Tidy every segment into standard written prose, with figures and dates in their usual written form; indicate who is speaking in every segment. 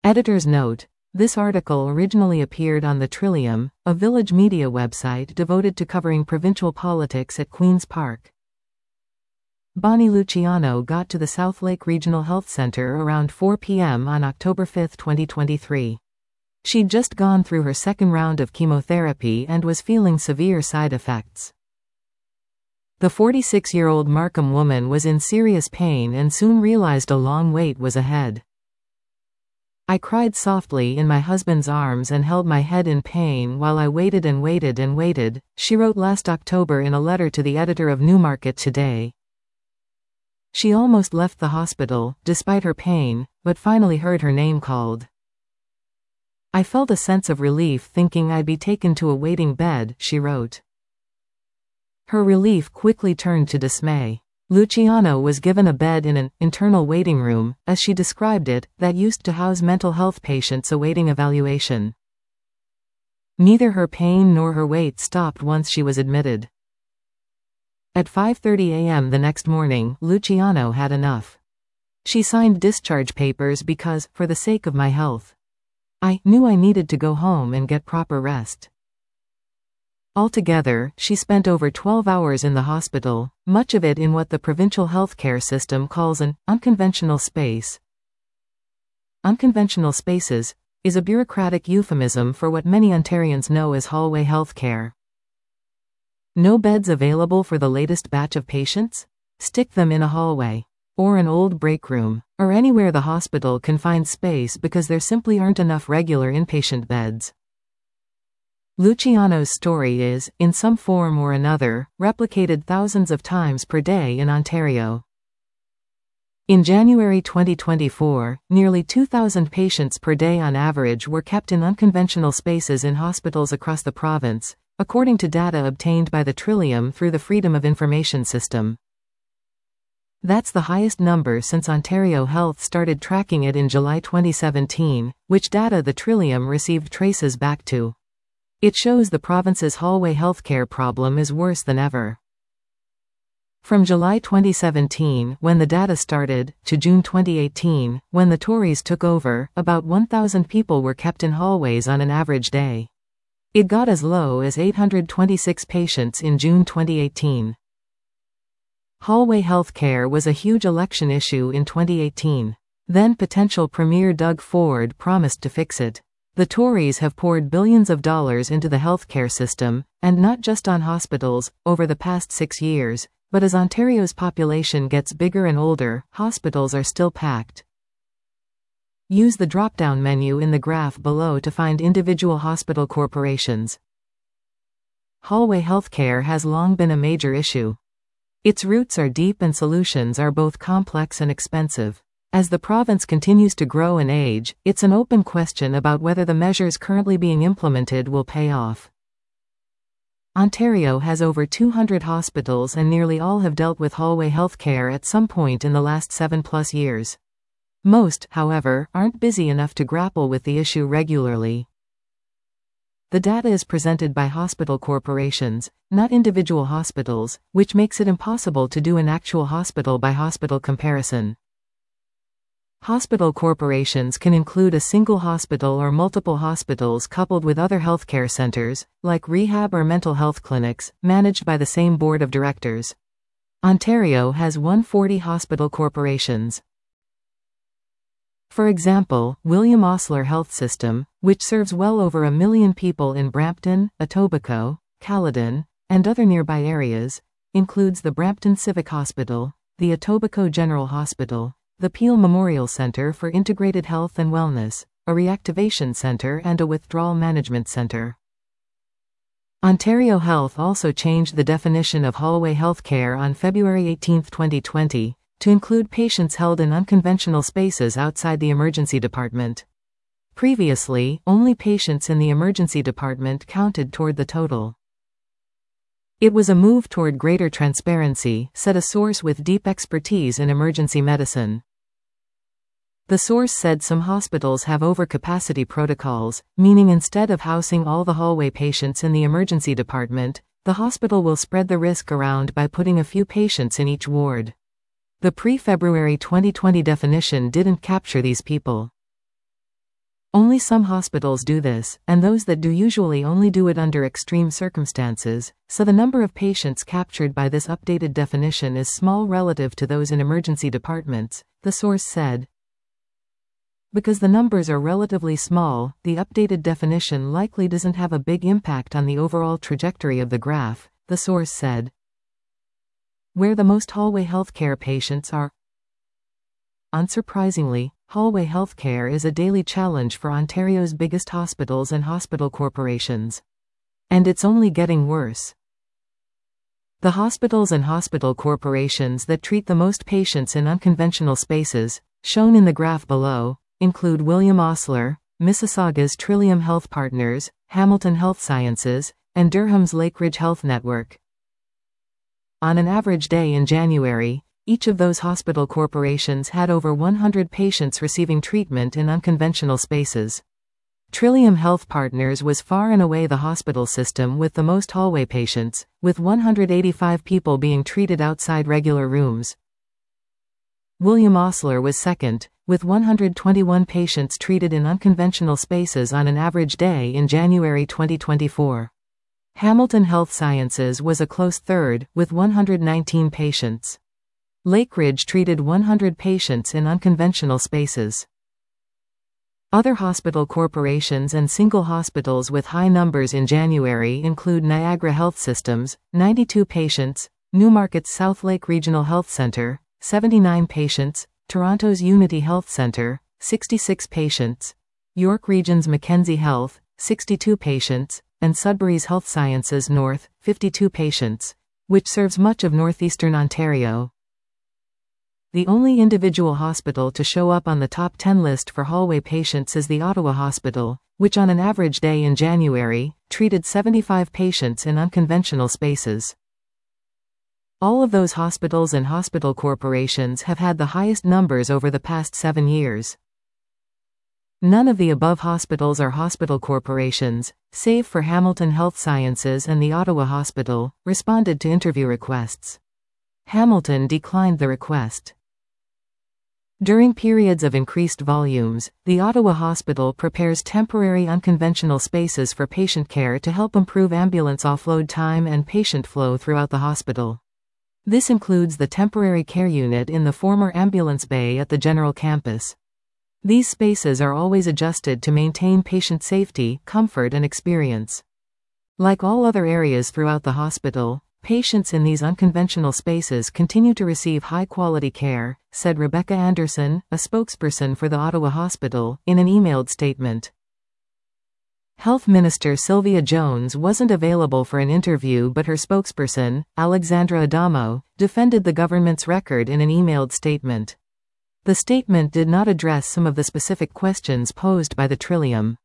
Speaker 1: Editor's note: this article originally appeared on the Trillium, a village media website devoted to covering provincial politics at Queen's Park. Bonnie Luciano got to the Southlake Regional Health Center around 4 p.m. on October 5, 2023. She'd just gone through her second round of chemotherapy and was feeling severe side effects. The 46-year-old Markham woman was in serious pain and soon realized a long wait was ahead. I cried softly in my husband's arms and held my head in pain while I waited and waited and waited, she wrote last October in a letter to the editor of Newmarket Today. She almost left the hospital, despite her pain, but finally heard her name called. I felt a sense of relief thinking I'd be taken to a waiting bed, she wrote. Her relief quickly turned to dismay. Luciano was given a bed in an internal waiting room, as she described it, that used to house mental health patients awaiting evaluation. Neither her pain nor her wait stopped once she was admitted. At 5:30 a.m. the next morning, Luciano had enough. She signed discharge papers because, for the sake of my health, I knew I needed to go home and get proper rest. Altogether, she spent over 12 hours in the hospital, much of it in what the provincial healthcare system calls an unconventional space. Unconventional spaces is a bureaucratic euphemism for what many Ontarians know as hallway healthcare. No beds available for the latest batch of patients? Stick them in a hallway, or an old break room, or anywhere the hospital can find space because there simply aren't enough regular inpatient beds. Luciano's story is, in some form or another, replicated thousands of times per day in Ontario. In January 2024, nearly 2,000 patients per day on average were kept in unconventional spaces in hospitals across the province, according to data obtained by the Trillium through the Freedom of Information System. That's the highest number since Ontario Health started tracking it in July 2017, which data the Trillium received traces back to. It shows the province's hallway healthcare problem is worse than ever. From July 2017, when the data started, to June 2018, when the Tories took over, about 1,000 people were kept in hallways on an average day. It got as low as 826 patients in June 2018. Hallway healthcare was a huge election issue in 2018. Then potential Premier Doug Ford promised to fix it. The Tories have poured billions of dollars into the healthcare system, and not just on hospitals, over the past 6 years, but as Ontario's population gets bigger and older, hospitals are still packed. Use the drop-down menu in the graph below to find individual hospital corporations. Hallway healthcare has long been a major issue. Its roots are deep and solutions are both complex and expensive. As the province continues to grow and age, it's an open question about whether the measures currently being implemented will pay off. Ontario has over 200 hospitals and nearly all have dealt with hallway healthcare at some point in the last 7+ years. Most, however, aren't busy enough to grapple with the issue regularly. The data is presented by hospital corporations, not individual hospitals, which makes it impossible to do an actual hospital-by-hospital comparison. Hospital corporations can include a single hospital or multiple hospitals coupled with other healthcare centers, like rehab or mental health clinics, managed by the same board of directors. Ontario has 140 hospital corporations. For example, William Osler Health System, which serves well over 1 million people in Brampton, Etobicoke, Caledon, and other nearby areas, includes the Brampton Civic Hospital, the Etobicoke General Hospital, the Peel Memorial Centre for Integrated Health and Wellness, a reactivation centre and a withdrawal management centre. Ontario Health also changed the definition of hallway healthcare on February 18, 2020, to include patients held in unconventional spaces outside the emergency department. Previously, only patients in the emergency department counted toward the total. It was a move toward greater transparency, said a source with deep expertise in emergency medicine. The source said some hospitals have overcapacity protocols, meaning instead of housing all the hallway patients in the emergency department, the hospital will spread the risk around by putting a few patients in each ward. The pre-February 2020 definition didn't capture these people. Only some hospitals do this, and those that do usually only do it under extreme circumstances, so the number of patients captured by this updated definition is small relative to those in emergency departments, the source said. Because the numbers are relatively small, the updated definition likely doesn't have a big impact on the overall trajectory of the graph, the source said. Where the most hallway healthcare patients are. Unsurprisingly, hallway healthcare is a daily challenge for Ontario's biggest hospitals and hospital corporations. And it's only getting worse. The hospitals and hospital corporations that treat the most patients in unconventional spaces, shown in the graph below, include William Osler, Mississauga's Trillium Health Partners, Hamilton Health Sciences, and Durham's Lakeridge Health Network. On an average day in January, each of those hospital corporations had over 100 patients receiving treatment in unconventional spaces. Trillium Health Partners was far and away the hospital system with the most hallway patients, with 185 people being treated outside regular rooms. William Osler was second, with 121 patients treated in unconventional spaces on an average day in January 2024. Hamilton Health Sciences was a close third, with 119 patients. Lakeridge treated 100 patients in unconventional spaces. Other hospital corporations and single hospitals with high numbers in January include Niagara Health Systems, 92 patients, Newmarket's South Lake Regional Health Centre, 79 patients, Toronto's Unity Health Centre, 66 patients, York Region's Mackenzie Health, 62 patients, and Sudbury's Health Sciences North, 52 patients, which serves much of northeastern Ontario. The only individual hospital to show up on the top 10 list for hallway patients is the Ottawa Hospital, which on an average day in January, treated 75 patients in unconventional spaces. All of those hospitals and hospital corporations have had the highest numbers over the past 7 years. None of the above hospitals are hospital corporations, save for Hamilton Health Sciences and the Ottawa Hospital, responded to interview requests. Hamilton declined the request. During periods of increased volumes, the Ottawa Hospital prepares temporary unconventional spaces for patient care to help improve ambulance offload time and patient flow throughout the hospital. This includes the temporary care unit in the former ambulance bay at the general campus. These spaces are always adjusted to maintain patient safety, comfort, and experience. Like all other areas throughout the hospital, patients in these unconventional spaces continue to receive high-quality care, said Rebecca Anderson, a spokesperson for the Ottawa Hospital, in an emailed statement. Health Minister Sylvia Jones wasn't available for an interview, but her spokesperson, Alexandra Adamo, defended the government's record in an emailed statement. The statement did not address some of the specific questions posed by the Trillium.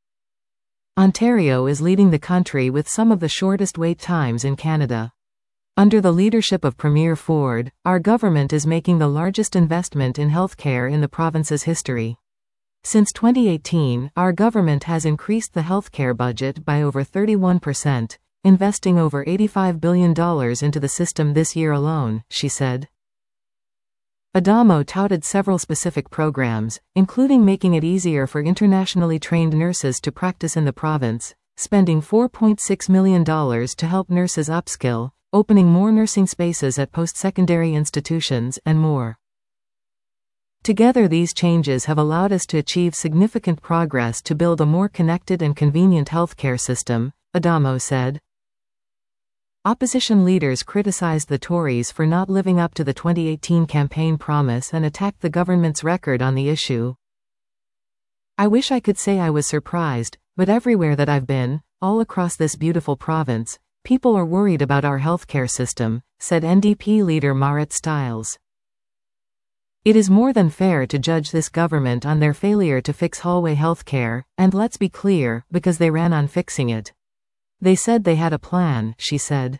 Speaker 1: Ontario is leading the country with some of the shortest wait times in Canada. Under the leadership of Premier Ford, our government is making the largest investment in healthcare in the province's history. Since 2018, our government has increased the healthcare budget by over 31%, investing over $85 billion into the system this year alone, she said. Adamo touted several specific programs, including making it easier for internationally trained nurses to practice in the province, spending $4.6 million to help nurses upskill, opening more nursing spaces at post-secondary institutions, and more. Together, these changes have allowed us to achieve significant progress to build a more connected and convenient healthcare system, Adamo said. Opposition leaders criticized the Tories for not living up to the 2018 campaign promise and attacked the government's record on the issue. I wish I could say I was surprised, but everywhere that I've been, all across this beautiful province, people are worried about our healthcare system, said NDP leader Marit Stiles. It is more than fair to judge this government on their failure to fix hallway healthcare, and let's be clear, because they ran on fixing it. They said they had a plan, she said.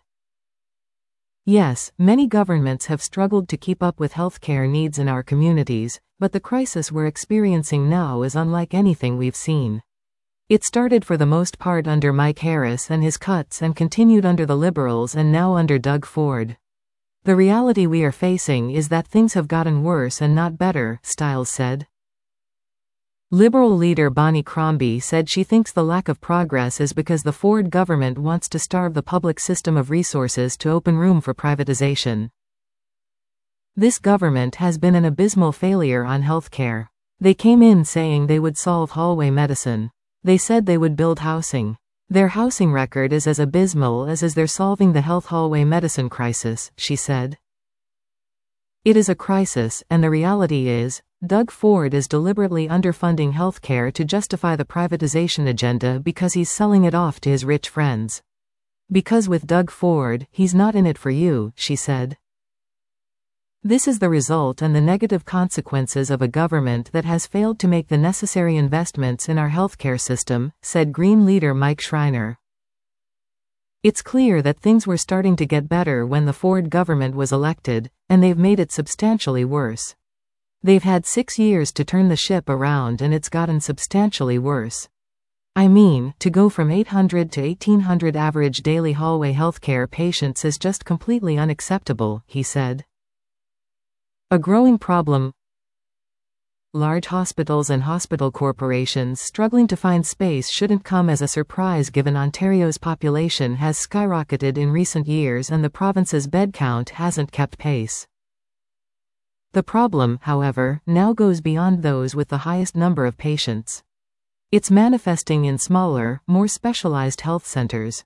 Speaker 1: Yes, many governments have struggled to keep up with healthcare needs in our communities, but the crisis we're experiencing now is unlike anything we've seen. It started for the most part under Mike Harris and his cuts and continued under the Liberals and now under Doug Ford. The reality we are facing is that things have gotten worse and not better, Stiles said. Liberal leader Bonnie Crombie said she thinks the lack of progress is because the Ford government wants to starve the public system of resources to open room for privatization. This government has been an abysmal failure on healthcare. They came in saying they would solve hallway medicine. They said they would build housing. Their housing record is as abysmal as is their solving the health hallway medicine crisis, she said. It is a crisis, and the reality is, Doug Ford is deliberately underfunding healthcare to justify the privatization agenda because he's selling it off to his rich friends. Because with Doug Ford, he's not in it for you, she said. This is the result and the negative consequences of a government that has failed to make the necessary investments in our healthcare system, said Green leader Mike Schreiner. It's clear that things were starting to get better when the Ford government was elected, and they've made it substantially worse. They've had 6 years to turn the ship around and it's gotten substantially worse. I mean, to go from 800 to 1,800 average daily hallway healthcare patients is just completely unacceptable, he said. A growing problem. Large hospitals and hospital corporations struggling to find space shouldn't come as a surprise given Ontario's population has skyrocketed in recent years and the province's bed count hasn't kept pace. The problem, however, now goes beyond those with the highest number of patients. It's manifesting in smaller, more specialized health centers.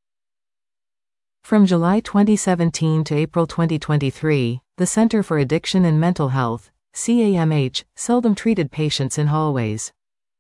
Speaker 1: From July 2017 to April 2023, the Centre for Addiction and Mental Health, CAMH, seldom treated patients in hallways.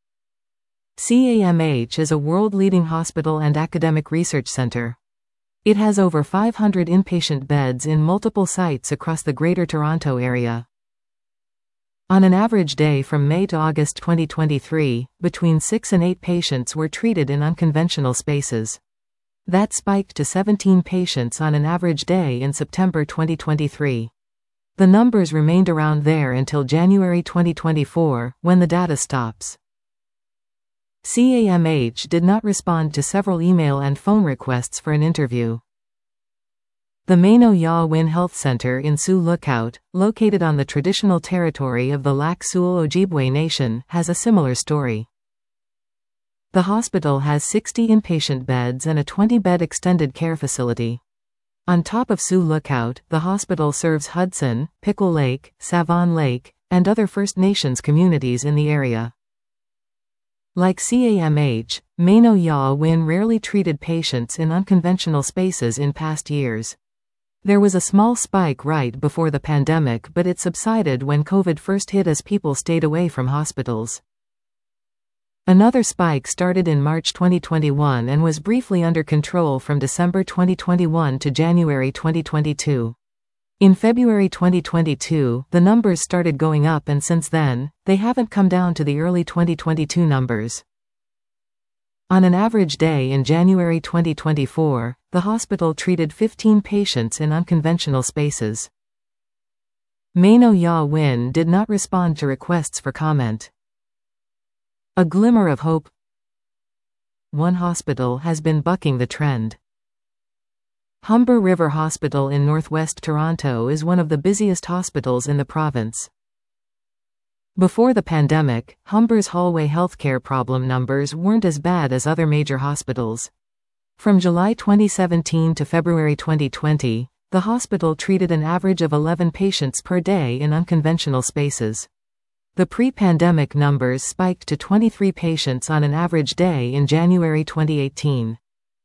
Speaker 1: CAMH is a world-leading hospital and academic research center. It has over 500 inpatient beds in multiple sites across the Greater Toronto Area. On an average day from May to August 2023, between 6 and 8 patients were treated in unconventional spaces. That spiked to 17 patients on an average day in September 2023. The numbers remained around there until January 2024, when the data stops. CAMH did not respond to several email and phone requests for an interview. The Mano Ya Win Health Center in Sioux Lookout, located on the traditional territory of the Lac Seul Ojibwe Nation, has a similar story. The hospital has 60 inpatient beds and a 20-bed extended care facility. On top of Sioux Lookout, the hospital serves Hudson, Pickle Lake, Savon Lake, and other First Nations communities in the area. Like CAMH, Mano Ya Win rarely treated patients in unconventional spaces in past years. There was a small spike right before the pandemic, but it subsided when COVID first hit as people stayed away from hospitals. Another spike started in March 2021 and was briefly under control from December 2021 to January 2022. In February 2022, the numbers started going up and since then, they haven't come down to the early 2022 numbers. On an average day in January 2024, the hospital treated 15 patients in unconventional spaces. Mano Ya Win did not respond to requests for comment. A glimmer of hope. One hospital has been bucking the trend. Humber River Hospital in northwest Toronto is one of the busiest hospitals in the province. Before the pandemic, Humber's hallway healthcare problem numbers weren't as bad as other major hospitals. From July 2017 to February 2020, the hospital treated an average of 11 patients per day in unconventional spaces. The pre-pandemic numbers spiked to 23 patients on an average day in January 2018.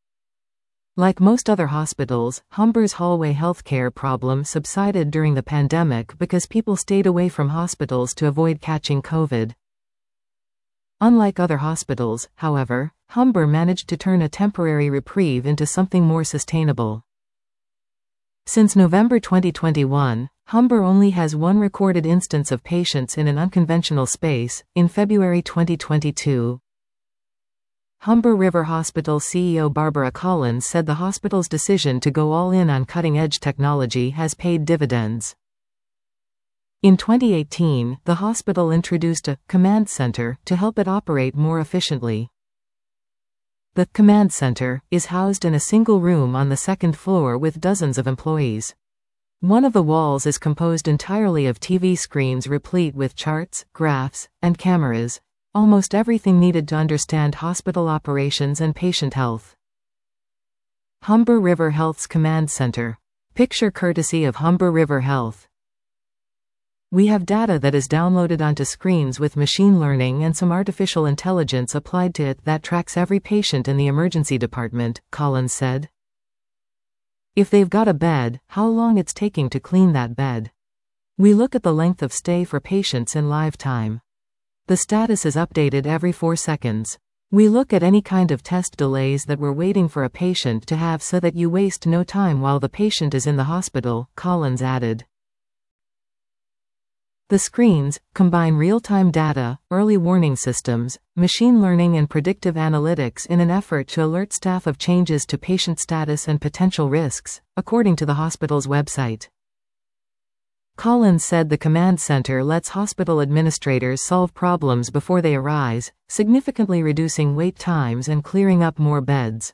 Speaker 1: Like most other hospitals, Humber's hallway healthcare problem subsided during the pandemic because people stayed away from hospitals to avoid catching COVID. Unlike other hospitals, however, Humber managed to turn a temporary reprieve into something more sustainable. Since November 2021, Humber only has one recorded instance of patients in an unconventional space, in February 2022. Humber River Hospital CEO Barbara Collins said the hospital's decision to go all in on cutting-edge technology has paid dividends. In 2018, the hospital introduced a command center to help it operate more efficiently. The command center is housed in a single room on the second floor with dozens of employees. One of the walls is composed entirely of TV screens replete with charts, graphs, and cameras, almost everything needed to understand hospital operations and patient health. Humber River Health's Command Center. Picture courtesy of Humber River Health. We have data that is downloaded onto screens with machine learning and some artificial intelligence applied to it that tracks every patient in the emergency department, Collins said. If they've got a bed, how long it's taking to clean that bed. We look at the length of stay for patients in live time. The status is updated every 4 seconds. We look at any kind of test delays that we're waiting for a patient to have so that you waste no time while the patient is in the hospital, Collins added. The screens combine real-time data, early warning systems, machine learning and predictive analytics in an effort to alert staff of changes to patient status and potential risks, according to the hospital's website. Collins said the command center lets hospital administrators solve problems before they arise, significantly reducing wait times and clearing up more beds.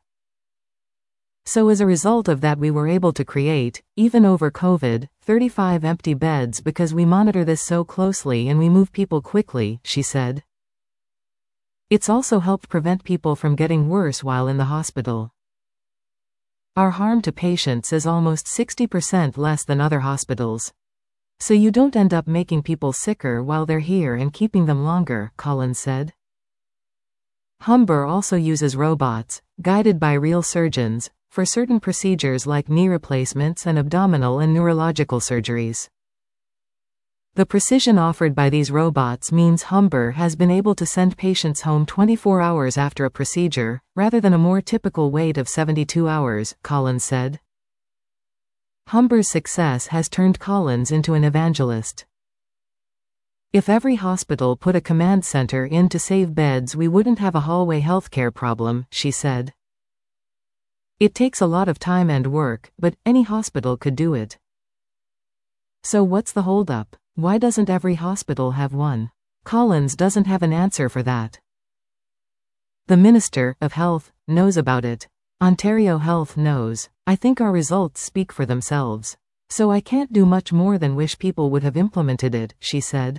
Speaker 1: So as a result of that we were able to create, even over COVID, 35 empty beds because we monitor this so closely and we move people quickly, she said. It's also helped prevent people from getting worse while in the hospital. Our harm to patients is almost 60% less than other hospitals. So you don't end up making people sicker while they're here and keeping them longer, Collins said. Humber also uses robots, guided by real surgeons, for certain procedures like knee replacements and abdominal and neurological surgeries. The precision offered by these robots means Humber has been able to send patients home 24 hours after a procedure, rather than a more typical wait of 72 hours, Collins said. Humber's success has turned Collins into an evangelist. If every hospital put a command center in to save beds we wouldn't have a hallway healthcare problem, she said. It takes a lot of time and work, but any hospital could do it. So what's the holdup? Why doesn't every hospital have one? Collins doesn't have an answer for that. The Minister of Health knows about it. Ontario Health knows. I think our results speak for themselves. So I can't do much more than wish people would have implemented it, she said.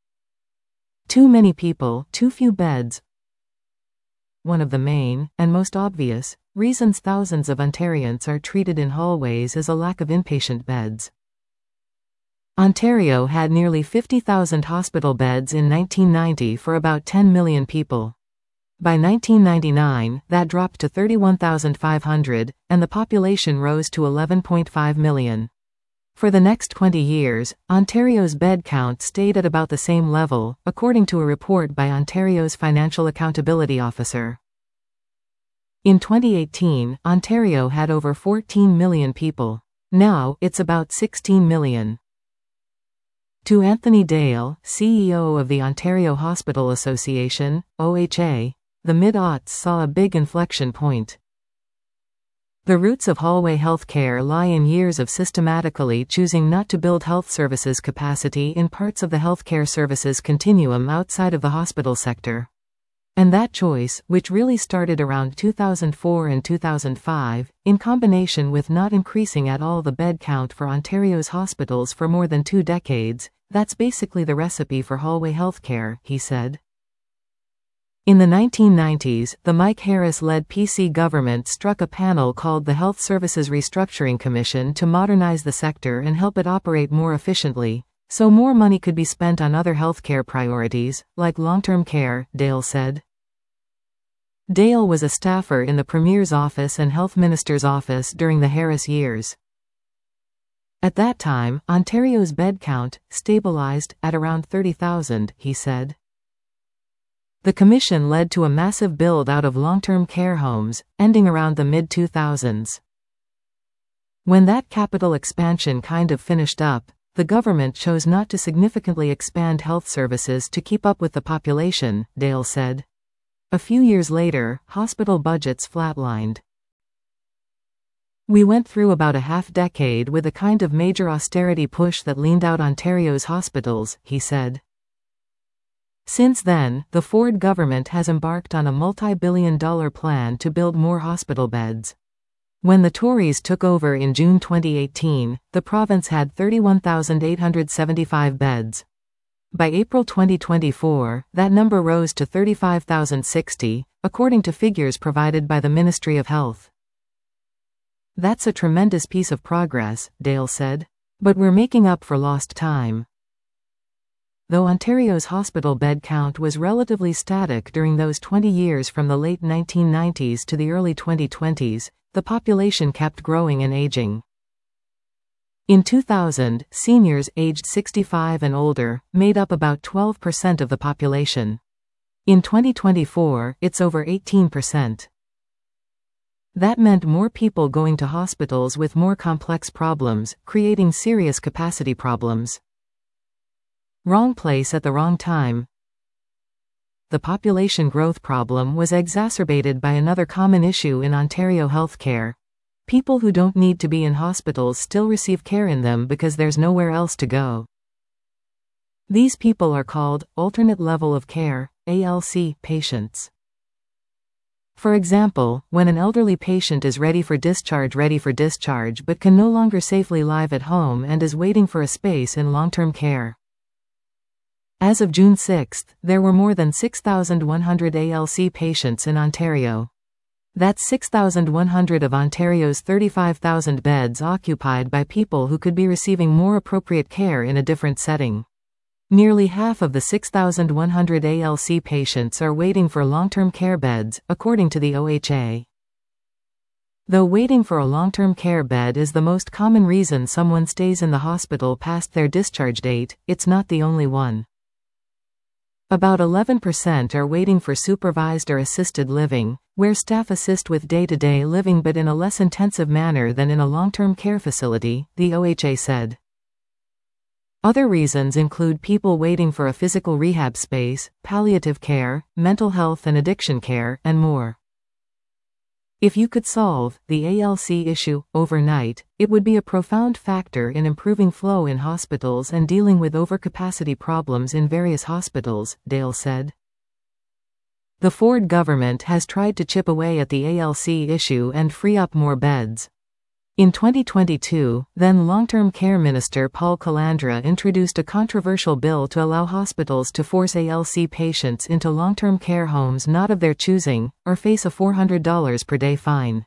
Speaker 1: Too many people, too few beds. One of the main, and most obvious, reasons thousands of Ontarians are treated in hallways is a lack of inpatient beds. Ontario had nearly 50,000 hospital beds in 1990 for about 10 million people. By 1999, that dropped to 31,500, and the population rose to 11.5 million. For the next 20 years, Ontario's bed count stayed at about the same level, according to a report by Ontario's Financial Accountability Officer. In 2018, Ontario had over 14 million people. Now, it's about 16 million. To Anthony Dale, CEO of the Ontario Hospital Association, OHA, the mid-aughts saw a big inflection point. The roots of hallway healthcare lie in years of systematically choosing not to build health services capacity in parts of the healthcare services continuum outside of the hospital sector. And that choice, which really started around 2004 and 2005, in combination with not increasing at all the bed count for Ontario's hospitals for more than 2 decades, that's basically the recipe for hallway healthcare, he said. In the 1990s, the Mike Harris-led PC government struck a panel called the Health Services Restructuring Commission to modernize the sector and help it operate more efficiently, so more money could be spent on other healthcare priorities, like long-term care, Dale said. Dale was a staffer in the Premier's office and Health Minister's office during the Harris years. At that time, Ontario's bed count stabilized at around 30,000, he said. The commission led to a massive build-out of long-term care homes, ending around the mid-2000s. When that capital expansion kind of finished up, the government chose not to significantly expand health services to keep up with the population, Dale said. A few years later, hospital budgets flatlined. We went through about a half-decade with a kind of major austerity push that leaned out Ontario's hospitals, he said. Since then, the Ford government has embarked on a multi-billion-dollar plan to build more hospital beds. When the Tories took over in June 2018, the province had 31,875 beds. By April 2024, that number rose to 35,060, according to figures provided by the Ministry of Health. "That's a tremendous piece of progress," Dale said. "But we're making up for lost time." Though Ontario's hospital bed count was relatively static during those 20 years from the late 1990s to the early 2020s, the population kept growing and aging. In 2000, seniors aged 65 and older made up about 12% of the population. In 2024, it's over 18%. That meant more people going to hospitals with more complex problems, creating serious capacity problems. Wrong place at the wrong time. The population growth problem was exacerbated by another common issue in Ontario healthcare. People who don't need to be in hospitals still receive care in them because there's nowhere else to go. These people are called alternate level of care, ALC, patients. For example, when an elderly patient is ready for discharge but can no longer safely live at home and is waiting for a space in long-term care. As of June 6, there were more than 6,100 ALC patients in Ontario. That's 6,100 of Ontario's 35,000 beds occupied by people who could be receiving more appropriate care in a different setting. Nearly half of the 6,100 ALC patients are waiting for long-term care beds, according to the OHA. Though waiting for a long-term care bed is the most common reason someone stays in the hospital past their discharge date, it's not the only one. About 11% are waiting for supervised or assisted living, where staff assist with day-to-day living but in a less intensive manner than in a long-term care facility, the OHA said. Other reasons include people waiting for a physical rehab space, palliative care, mental health and addiction care, and more. If you could solve the ALC issue overnight, it would be a profound factor in improving flow in hospitals and dealing with overcapacity problems in various hospitals, Dale said. The Ford government has tried to chip away at the ALC issue and free up more beds. In 2022, then Long-Term Care Minister Paul Calandra introduced a controversial bill to allow hospitals to force ALC patients into long-term care homes not of their choosing, or face a $400 per day fine.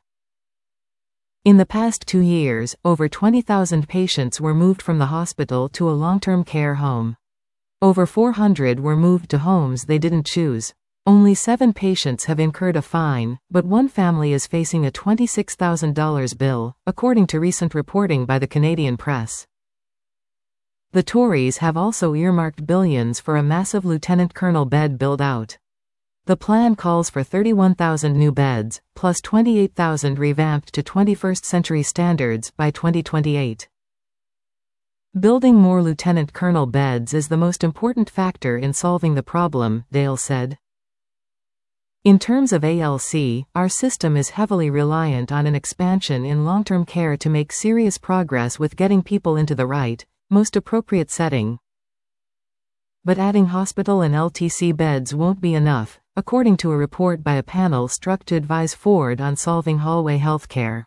Speaker 1: In the past 2 years, over 20,000 patients were moved from the hospital to a long-term care home. Over 400 were moved to homes they didn't choose. Only 7 patients have incurred a fine, but one family is facing a $26,000 bill, according to recent reporting by the Canadian press. The Tories have also earmarked billions for a massive lieutenant colonel bed build-out. The plan calls for 31,000 new beds, plus 28,000 revamped to 21st century standards by 2028. Building more lieutenant colonel beds is the most important factor in solving the problem, Dale said. In terms of ALC, our system is heavily reliant on an expansion in long-term care to make serious progress with getting people into the right, most appropriate setting. But adding hospital and LTC beds won't be enough, according to a report by a panel struck to advise Ford on solving hallway healthcare.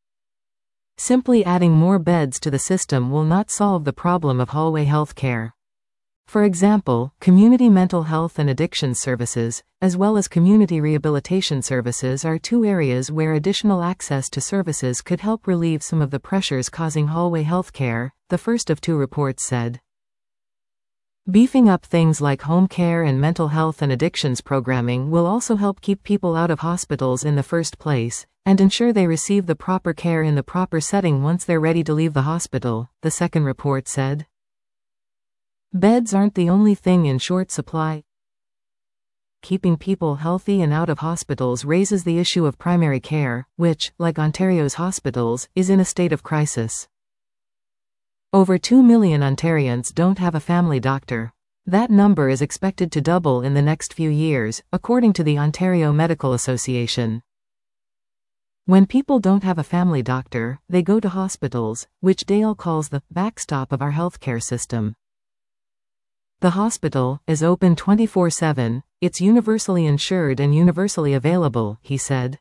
Speaker 1: Simply adding more beds to the system will not solve the problem of hallway healthcare. For example, community mental health and addiction services, as well as community rehabilitation services are 2 areas where additional access to services could help relieve some of the pressures causing hallway healthcare, the first of 2 reports said. Beefing up things like home care and mental health and addictions programming will also help keep people out of hospitals in the first place, and ensure they receive the proper care in the proper setting once they're ready to leave the hospital, the second report said. Beds aren't the only thing in short supply. Keeping people healthy and out of hospitals raises the issue of primary care, which, like Ontario's hospitals, is in a state of crisis. Over 2 million Ontarians don't have a family doctor. That number is expected to double in the next few years, according to the Ontario Medical Association. When people don't have a family doctor, they go to hospitals, which Dale calls the backstop of our healthcare system. The hospital is open 24/7, it's universally insured and universally available, he said.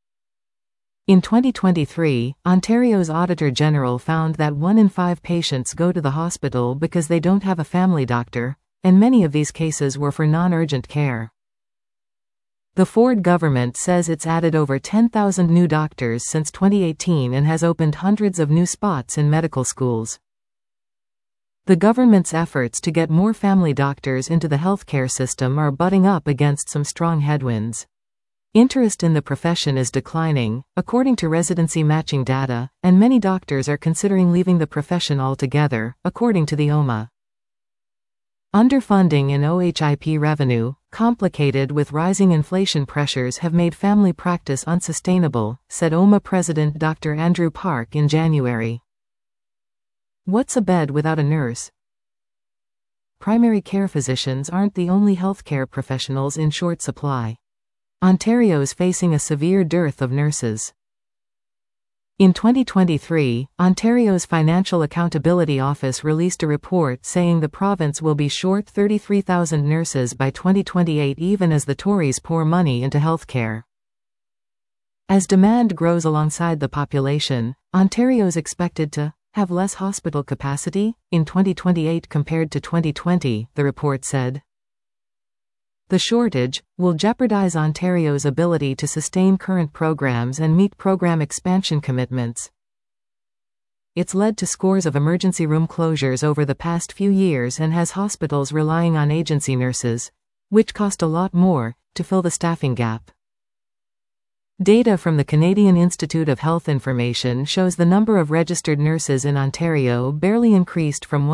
Speaker 1: In 2023, Ontario's Auditor General found that 1 in 5 patients go to the hospital because they don't have a family doctor, and many of these cases were for non-urgent care. The Ford government says it's added over 10,000 new doctors since 2018 and has opened hundreds of new spots in medical schools. The government's efforts to get more family doctors into the healthcare system are butting up against some strong headwinds. Interest in the profession is declining, according to residency matching data, and many doctors are considering leaving the profession altogether, according to the OMA. Underfunding in OHIP revenue, complicated with rising inflation pressures, have made family practice unsustainable, said OMA President Dr. Andrew Park in January. What's a bed without a nurse? Primary care physicians aren't the only healthcare professionals in short supply. Ontario's facing a severe dearth of nurses. In 2023, Ontario's Financial Accountability Office released a report saying the province will be short 33,000 nurses by 2028, even as the Tories pour money into healthcare. As demand grows alongside the population, Ontario's expected to have less hospital capacity in 2028 compared to 2020, the report said. The shortage will jeopardize Ontario's ability to sustain current programs and meet program expansion commitments. It's led to scores of emergency room closures over the past few years and has hospitals relying on agency nurses, which cost a lot more, to fill the staffing gap. Data from the Canadian Institute of Health Information shows the number of registered nurses in Ontario barely increased from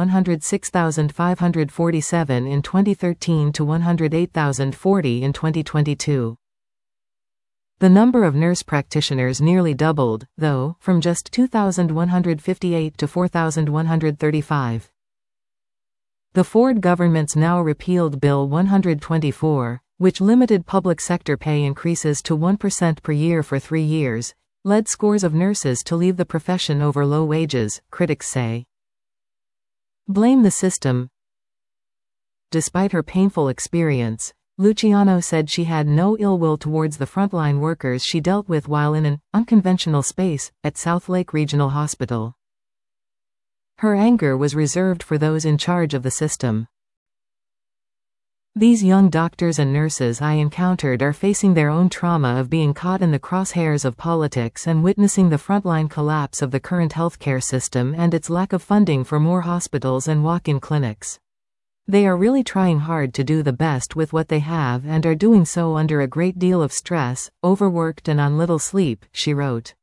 Speaker 1: 106,547 in 2013 to 108,040 in 2022. The number of nurse practitioners nearly doubled, though, from just 2,158 to 4,135. The Ford government's now repealed Bill 124, which limited public sector pay increases to 1% per year for 3 years, led scores of nurses to leave the profession over low wages, critics say. Blame the system. Despite her painful experience, Luciano said she had no ill will towards the frontline workers she dealt with while in an unconventional space at Southlake Regional Hospital. Her anger was reserved for those in charge of the system. These young doctors and nurses I encountered are facing their own trauma of being caught in the crosshairs of politics and witnessing the frontline collapse of the current healthcare system and its lack of funding for more hospitals and walk-in clinics. They are really trying hard to do the best with what they have and are doing so under a great deal of stress, overworked and on little sleep, she wrote.